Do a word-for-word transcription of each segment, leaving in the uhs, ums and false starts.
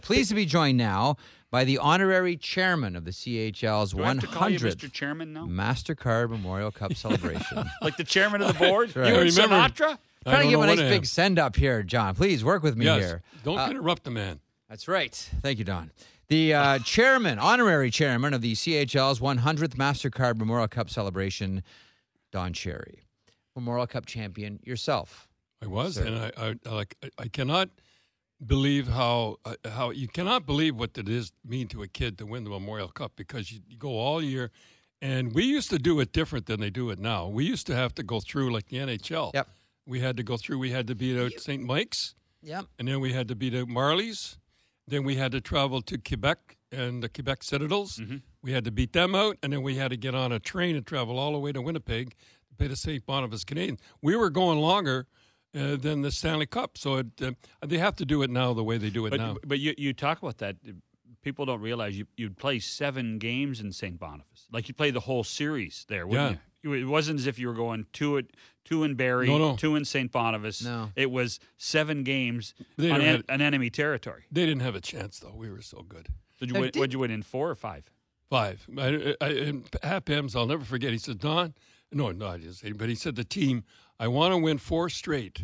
Pleased to be joined now by the honorary chairman of the C H L's Do I have to call you one hundredth Mister Chairman now? MasterCard Memorial Cup celebration. Like the chairman of the board? Right. You and Remember- Sinatra? I Trying to don't give know a what nice I big am. send up here, John. Please work with me Yes. here. Don't Uh, interrupt the man. That's right. Thank you, Don. The uh, chairman, honorary chairman of the C H L's one hundredth MasterCard Memorial Cup celebration, Don Cherry. Memorial Cup champion yourself. I was, Sir. and I, I, I like. I, I cannot believe how uh, how you cannot believe what it is mean to a kid to win the Memorial Cup, because you, you go all year, and we used to do it different than they do it now. We used to have to go through like the N H L. Yep. We had to go through. We had to beat out Saint Mike's, Yep. and then we had to beat out Marlies. Then we had to travel to Quebec and the Quebec Citadels. Mm-hmm. We had to beat them out, and then we had to get on a train and travel all the way to Winnipeg to play the Saint Boniface Canadiens. We were going longer uh, than the Stanley Cup, so it, uh, they have to do it now the way they do it But, now. but you, you talk about that. People don't realize you, you'd play seven games in Saint Boniface. Like you play the whole series there, wouldn't Yeah. you? It wasn't as if you were going two at two in Barrie, No, no. two in Saint Boniface. No. It was seven games They on never en- had- an enemy territory. They didn't have a chance, though. We were so good. Did you Now, win, did- what'd you win in four or five? Five. I, I, and Hap Ems, I'll never forget. He said, Don, no, no, I didn't say, but he said, the team, I want to win four straight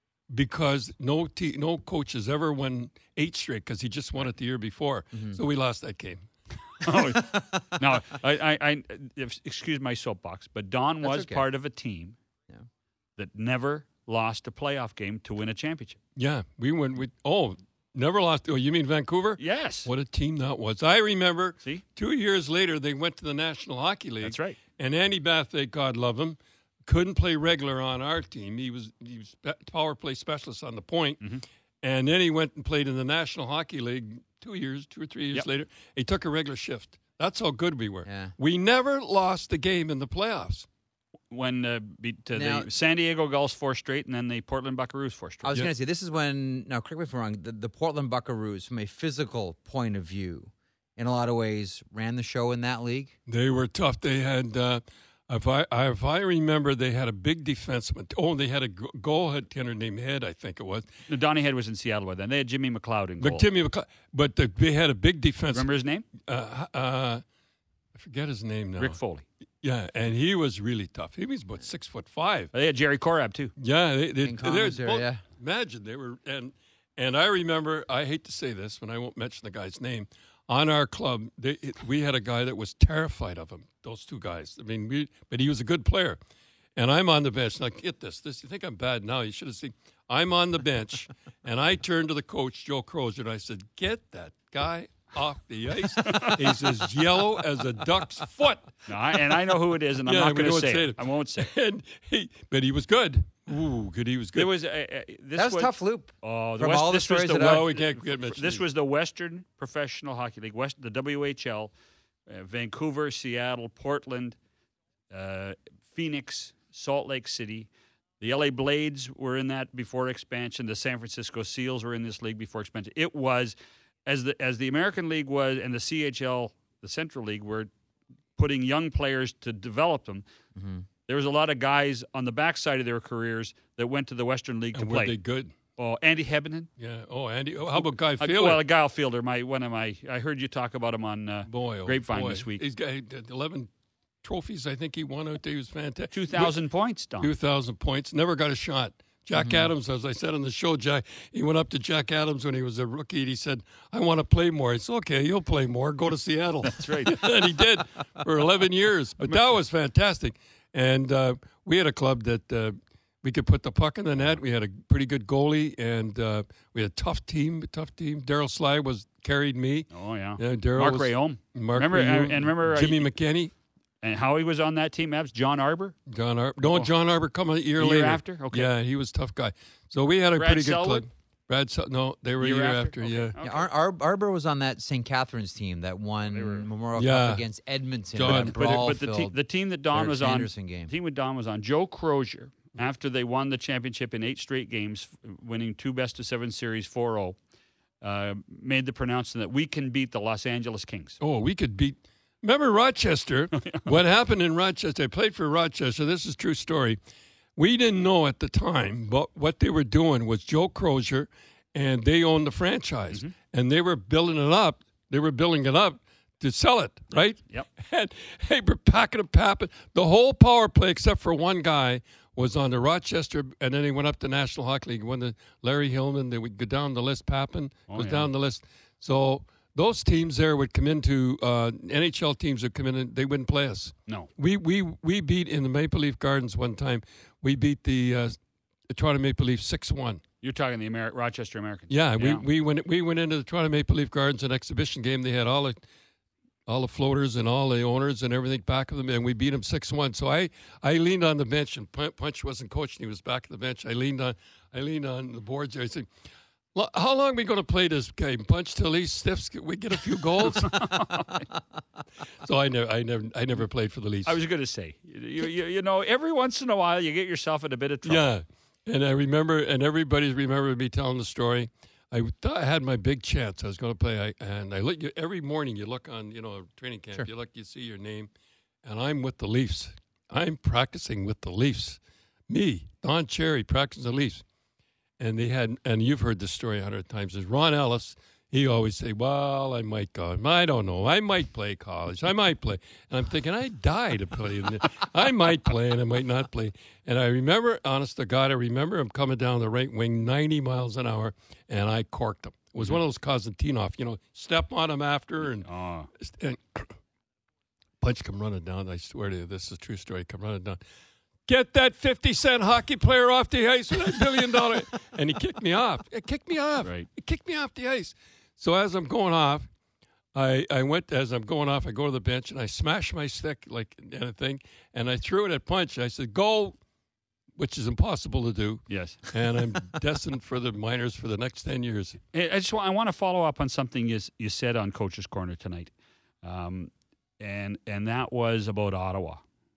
because no te- no coach has ever won eight straight because he just won it the year before. Mm-hmm. So we lost that game. Oh, no, I, I, I, if, excuse my soapbox, but Don That's was okay. part of a team Yeah. that never lost a playoff game to win a championship. Yeah, we went. We oh, never lost. Oh, you mean Vancouver? Yes. What a team that was. I remember See? two years later, they went to the National Hockey League. That's right. And Andy Bathgate, God love him, couldn't play regular on our team. He was he was spe- power play specialist on the point. Mm-hmm. And then he went and played in the National Hockey League two years, two or three years Yep. later. He took a regular shift. That's how good we were. Yeah. We never lost a game in the playoffs. When uh, beat uh, Now- the San Diego Gulls four straight and then the Portland Buckaroos four I straight. was Yeah. going to say, this is when, now correct me if I'm wrong, the, the Portland Buckaroos, from a physical point of view, in a lot of ways, ran the show in that league. They were tough. They had, uh, if I if I remember, they had a big defenseman. Oh, they had a go- goaltender named Head, I think it was. No, Donnie Head was in Seattle by then. They had Jimmy McLeod in goal. But Timmy, McCle- but the, they had a big defenseman. Remember his name? Uh, uh, I forget his name now. Rick Foley. Yeah, and he was really tough. He was about six foot five. They had Jerry Korab too. Yeah, they, they, King they, Kong was there, both- yeah. Imagine they were, and and I remember. I hate to say this, and I won't mention the guy's name. On our club, they, it, we had a guy that was terrified of him. Those two guys. I mean, we, but he was a good player. And I'm on the bench. Now, get this. This you think I'm bad now? You should have seen. I'm on the bench, and I turned to the coach, Joe Crozier, and I said, "Get that guy off the ice. He's as yellow as a duck's foot." No, I, and I know who it is, and I'm Yeah, not we going to won't say, say it. it. I won't say. it. And he, but he was good. Ooh, good. He was good. There was uh, uh, this That was tough loop. Oh, the From West, all the this was stories the that I- well, we can't get much. This was the Western Professional Hockey League, West, the W H L, uh, Vancouver, Seattle, Portland, uh, Phoenix, Salt Lake City. The L A Blades were in that before expansion. The San Francisco Seals were in this league before expansion. It was, as the as the American League was and the C H L, the Central League, were putting young players to develop them. Mm-hmm. There was a lot of guys on the backside of their careers that went to the Western League and to were play. they good? Oh, Andy Hebenen. Yeah. Oh, Andy. Oh, how about Guy Uh, Fielder? well, Guy Fielder, my one of my. I heard you talk about him on uh, boy, oh, Grapevine boy. this week. He's got he did eleven trophies. I think he won out there. He was fantastic. Two thousand points, Don. Two thousand points. Never got a shot. Jack Mm-hmm. Adams, as I said on the show, Jack, he went up to Jack Adams when he was a rookie, and he said, "I want to play more." He said, "Okay, you'll play more. Go to Seattle." That's right. And he did for eleven years. But that was fantastic. And uh, we had a club that uh, we could put the puck in the net. We had a pretty good goalie, and uh, we had a tough team. A tough team. Daryl Sly was carried me. Oh yeah. Yeah, Daryl Mark was- Rayome. Mark remember Rayome, and remember uh, Jimmy McKinney, and Howie was on that team. Abs John Arbor. John Arbor. No, John Arbor come a year A year later. after? Okay. Yeah, he was a tough guy. So we had a Brad pretty good Selwood? club. Brad, Sel- no, they were Year a year after? after. Okay. Yeah. Okay. Yeah, Ar- Ar- Arbor was on that Saint Catharines team that won They were- Memorial Yeah. Cup against Edmonton. John- in a But, but, but the, te- brawl-filled the team that Don Derek was on, Sanderson game. the team with Don was on, Joe Crozier, after they won the championship in eight straight games, winning two best of seven series four oh, uh, made the pronouncement that we can beat the Los Angeles Kings. Oh, we could beat. Remember Rochester? What happened in Rochester? I played for Rochester. This is a true story. We didn't know at the time, but what they were doing was Joe Crozier and they owned the franchise, Mm-hmm. and they were building it up. They were building it up to sell it, right? Yep. And they were packing and papping. The whole power play, except for one guy, was on the Rochester, and then he went up to National Hockey League. When the Larry Hillman, they would go down the list. Pappin Oh, was yeah. down the list. So those teams there would come into uh, N H L teams would come in and they wouldn't play us. No. We we we beat in the Maple Leaf Gardens one time. We beat the, uh, the Toronto Maple Leafs six one. You're talking the Ameri- Rochester Americans. Yeah, we we went we went into the Toronto Maple Leaf Gardens, an exhibition game. They had all the all the floaters and all the owners and everything back of them, and we beat them six one. So I, I leaned on the bench, and Punch wasn't coaching; he was back at the bench. I leaned on I leaned on the boards there. I said, "How long are we going to play this game? Punch till he stiffs? We get a few goals." So I never I never I never played for the Leafs. I was going to say, you, you you know, every once in a while you get yourself in a bit of trouble. Yeah, and I remember, and everybody's remembered me telling the story. I thought I had my big chance. I was going to play, I, and I look you every morning. You look on, you know, training camp. Sure. You look, you see your name, and I'm with the Leafs. I'm practicing with the Leafs. Me, Don Cherry, practicing the Leafs, and they had, and you've heard this story a hundred times. Is Ron Ellis? He always say, "Well, I might go. I don't know. I might play college. I might play." And I'm thinking, I die to play. I might play, and I might not play. And I remember, honest to God, I remember him coming down the right wing, ninety miles an hour, and I corked him. It was one of those Konstantinov, you know, step on him after, and, Oh. and Punch come running down. I swear to you, this is a true story. Come running down. Get that fifty cent hockey player off the ice with that billion dollar. And he kicked me off. It kicked me off. Right. He kicked me off the ice. So as I'm going off, I, I went, as I'm going off, I go to the bench and I smash my stick like anything, and I threw it at Punch. I said, "Go," which is impossible to do. Yes. And I'm destined for the minors for the next ten years. I I just want, I want to follow up on something you, you said on Coach's Corner tonight, um, and and that was about Ottawa.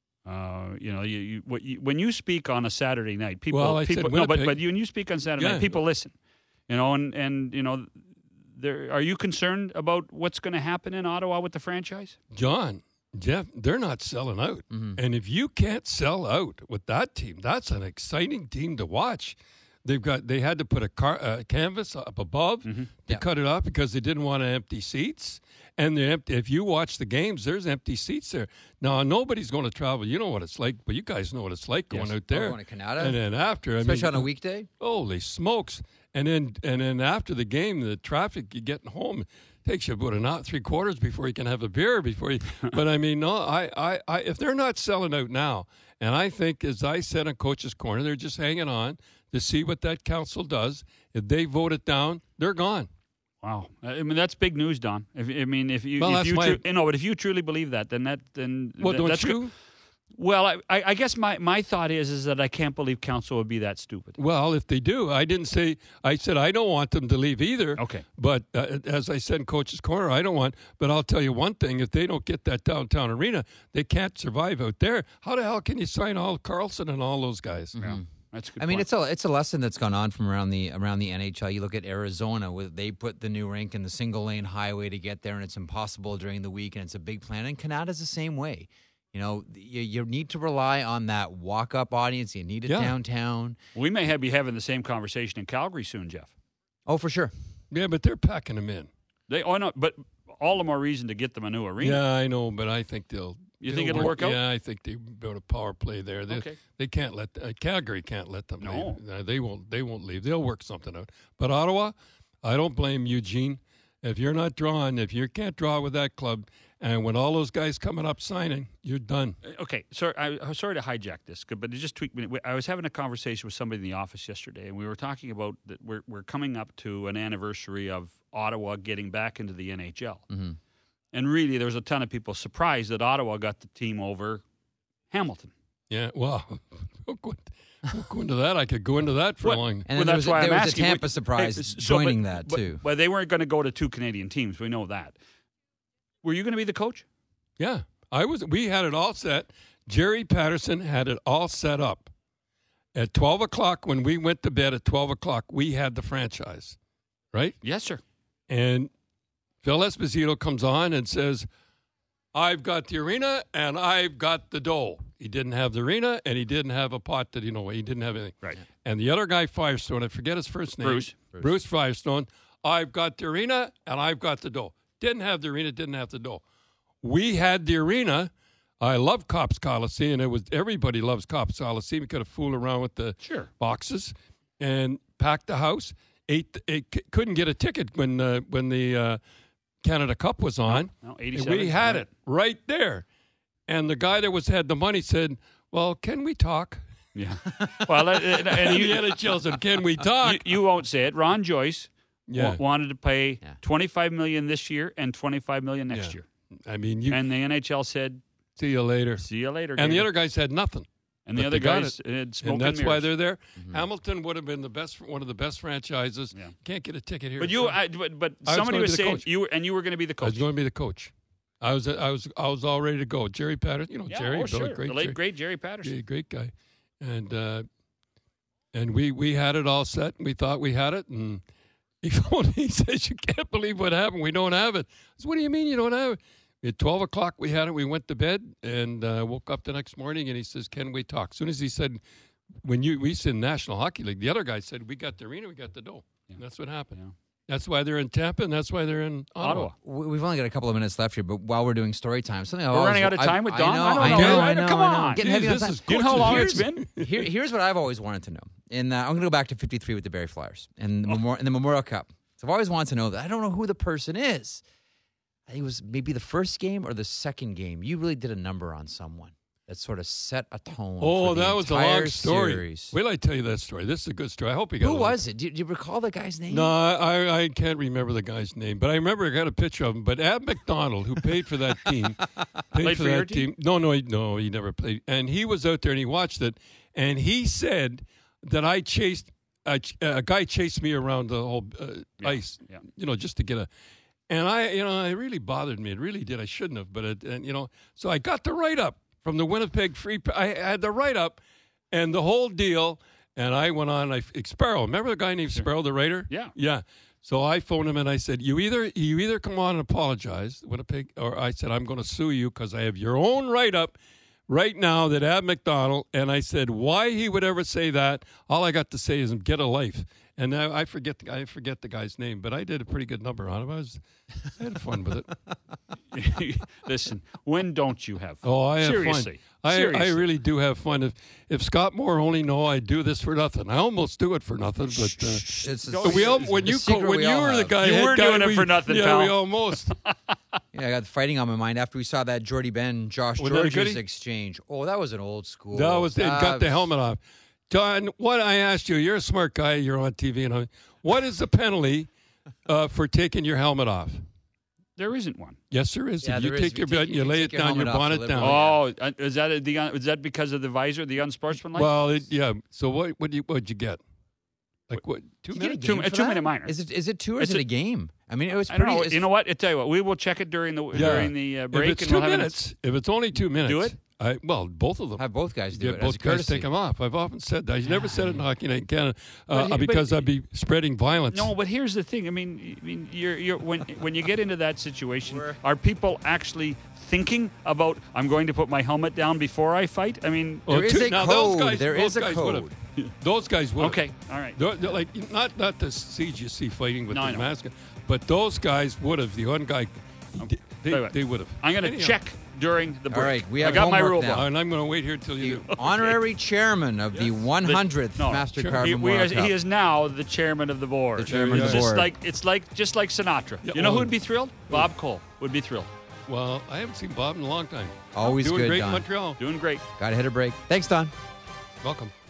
Uh, you know, you, you, what you when you speak on a Saturday night, people Well, I people said no, but Winnipeg. but you, when you speak on Saturday Yeah. night, people listen. You know, and and you know, there are you concerned about what's going to happen in Ottawa with the franchise? John, Jeff, they're not selling out. Mm-hmm. And if you can't sell out with that team, that's an exciting team to watch. They've got they had to put a car, uh, canvas up above Mm-hmm. to Yeah. cut it off because they didn't want to empty seats. And they're empty. If you watch the games, there's empty seats there. Now nobody's going to travel. You know what it's like, but you guys know what it's like going Yes. out there. Oh, going to Canada? And then after, I Especially mean, on a weekday? Holy smokes! And then and then after the game, the traffic you getting home takes you about an hour, three quarters before you can have a beer. Before you, but I mean, no, I, I, I, if they're not selling out now, and I think, as I said on Coach's Corner, they're just hanging on to see what that council does. If they vote it down, they're gone. Wow, I mean that's big news, Don. If, I mean, if you, Well, if that's you, my- tru- you know, but if you truly believe that, then that, then Well, that- don't that's you? good. Well, I, I I guess my, my thought is is that I can't believe council would be that stupid. Well, if they do, I didn't say. I said I don't want them to leave either. Okay. But uh, as I said in Coach's Corner, I don't want. But I'll tell you one thing: if they don't get that downtown arena, they can't survive out there. How the hell can you sign all Carlson and all those guys? Yeah, that's a good. I mean, point. it's a it's a lesson that's gone on from around the around the N H L. You look at Arizona, where they put the new rink in the single lane highway to get there, and it's impossible during the week, and it's a big plan. And Canada's the same way. You know, you, you need to rely on that walk up audience. You need it Yeah. downtown. we may have, be having the same conversation in Calgary soon, Jeff. Oh, for sure. Yeah, but they're packing them in. They oh no, but all the more reason to get them a new arena. Yeah, I know, but I think they'll. You they'll think it'll work out? Yeah, I think they build a power play there. They, Okay. they can't let uh, Calgary can't let them No. leave. Uh, they won't. They won't leave. They'll work something out. But Ottawa, I don't blame Eugene. If you're not drawing, if you can't draw with that club, and when all those guys coming up signing, you're done. Okay, sorry, I, I'm sorry to hijack this, but it just tweaked me. I was having a conversation with somebody in the office yesterday, and we were talking about that we're we're coming up to an anniversary of Ottawa getting back into the N H L, Mhm. and really, there was a ton of people surprised that Ottawa got the team over Hamilton. Yeah. Well, we'll go, we'll go into that. I could go into that for What? a long. And Well, then there that's was, a- why there I'm was asking. a Tampa Wait, surprise hey, so, joining but- that, but- too. But they weren't going to go to two Canadian teams. We know that. Were you going to be the coach? Yeah, I was. We had it all set. Jerry Patterson had it all set up. At twelve o'clock, when we went to bed at twelve o'clock, we had the franchise, right? Yes, sir. And Phil Esposito comes on and says, "I've got the arena and I've got the dough." He didn't have the arena and he didn't have a pot that you know he didn't have anything. Right. And the other guy, Firestone, I forget his first name. Bruce. Bruce. Bruce Firestone. I've got the arena and I've got the dough. Didn't have the arena, didn't have the dough. We had the arena. I love Cops Coliseum. It was everybody loves Cops Coliseum. You could have fooled around with the Sure. boxes and packed the house. Ate, ate couldn't get a ticket when uh, when the uh, Canada Cup was on. No, no, And eighty-seven. we had right. it right there. And the guy that was had the money said, "Well, can we talk?" Yeah. Well, uh, and, and And you, the N H L said, "Can we talk?" you, you won't say it. Ron Joyce Yeah. wa- wanted to pay Yeah. twenty-five million dollars this year and twenty-five million dollars next Yeah. year. I mean, you And the N H L said, see you later. "See you later." And the Gator." other guys had nothing. and the but other they got guys had smoke And that's and why mirrors. they're there. Mm-hmm. Hamilton would have been the best, one of the best franchises. Yeah. Can't get a ticket here. But you, I, but, but I was somebody gonna was be the saying coach. you were, and you were going to be the I was coach. going to be the coach. I was, I was, I was all ready to go. Jerry Patterson, you know yeah, Jerry, oh, Billy, sure. great, the late Jerry, great Jerry Patterson. yeah, great guy, and uh, and we we had it all set. And we thought we had it, and he phoned. He says, "You can't believe what happened. We don't have it." I said, "What do you mean you don't have it?" At twelve o'clock, we had it. We went to bed and uh, woke up the next morning, and he says, "Can we talk?" As soon as he said, "When you we said National Hockey League," the other guy said, "We got the arena, we got the dough." Yeah. And that's what happened. Yeah. That's why they're in Tampa, and that's why they're in Ottawa. Ottawa. We- We've only got a couple of minutes left here, but while we're doing story time, something I've We're always- running out of I- time with I Don? know, I don't I know. know, Right? I know, Come I know. on. Getting Jeez, heavy on this time. is Do you know how long coaching. it's been? Here, here's what I've always wanted to know. And uh, I'm going to go back to fifty-three with the Barrie Flyers and the, Memorial, and the Memorial Cup. So I've always wanted to know that. I don't know who the person is. I think it was maybe the first game or the second game. You really did a number on someone that sort of set a tone. Oh, for the that was a entire long story. series. Wait till I tell you that story. This is a good story. I hope you got Who it. was it? Do you, do you recall the guy's name? No, I, I can't remember the guy's name, but I remember I got a picture of him. But Ab McDonald, who paid for that team, paid Played for for your that team. No, no, he, no, he never played. And he was out there and he watched it, and he said that I chased a, a guy chased me around the whole uh, Yeah, ice, yeah. you know, just to get a. And I, you know, it really bothered me. It really did. I shouldn't have, but it, and you know, so I got the write up from the Winnipeg Free. I had the write up, and the whole deal. And I went on. I Sparrow. Remember the guy named Sparrow, the writer? Yeah. Yeah. So I phoned him and I said, "You either you either come on and apologize, Winnipeg, or I said I'm going to sue you because I have your own write up right now that Ab McDonald." And I said, "Why he would ever say that? All I got to say is get a life." And I, I forget the, I forget the guy's name, but I did a pretty good number on him. I was I had fun with it. Listen, when don't you have fun? Oh, I have Seriously. fun. I, Seriously. I really do have fun. If if Scott Moore only know I do this for nothing, I almost do it for nothing. But uh, It's a- but we all, when the you secret co- when we you all were the have. guy, You head were guy, doing it we- for nothing, yeah, pal. we almost. Yeah, I got fighting on my mind after we saw that Jordy Ben, Josh Was that a Georges goodie? exchange. Oh, that was an old school. That was it. That Got the was- helmet off. Don, what I asked you, you're a smart guy. You're on T V, and I, what is the penalty uh, for taking your helmet off? There isn't one. Yes, there is. Yeah, if you there is. take If your you take- belt, if you you lay take it your down, you helmet off bonnet deliberately. down. Oh, uh, is that a, the un- is that because of the visor, the unsportsmanlike? Well, it, yeah. So what? What did you, what'd you get? Like what? Two You get a minutes? Two- game a for two-minute that? minor. Is it is it two or It's is it a- a game? I mean, it was I don't pretty. know. it's- You know what? I tell you what. We will check it during the Yeah. during the uh, break, If it's and two we'll have minutes, if it's only two minutes, Do it? I, well, both of them. Have both guys do Yeah, it. as both a guys courtesy. take them off. I've often said that. I've never said it in Hockey Night in Canada uh, But he- but- because I'd be spreading violence. No, but here's the thing. I mean, I mean, you're, you're when when you get into that situation, We're- are people actually thinking about I'm going to put my helmet down before I fight? I mean, Well, There is two- a now those code. guys- There those is a guys would've- code. Those guys would. okay, all right. They're, they're like not not the siege you see fighting with No, I the know. mask, but those guys would have. The one guy, Okay. they, Tell you what. they would have. I'm going to Anyhow. check during the break. All right, we I have got my homework rule now. book. And I'm going to wait here till The you do. honorary chairman of the one hundredth No, MasterCard He, we Memorial are- Cup. he is now the chairman of the board. The chairman of It's the just board. like it's like just like Sinatra. Yeah, you know who well- would be thrilled? Bob Cole would be thrilled. Well, I haven't seen Bob in a long time. Always Doing good, great Don. in Montreal. Doing great. Got to hit a break. Thanks, Don. Welcome.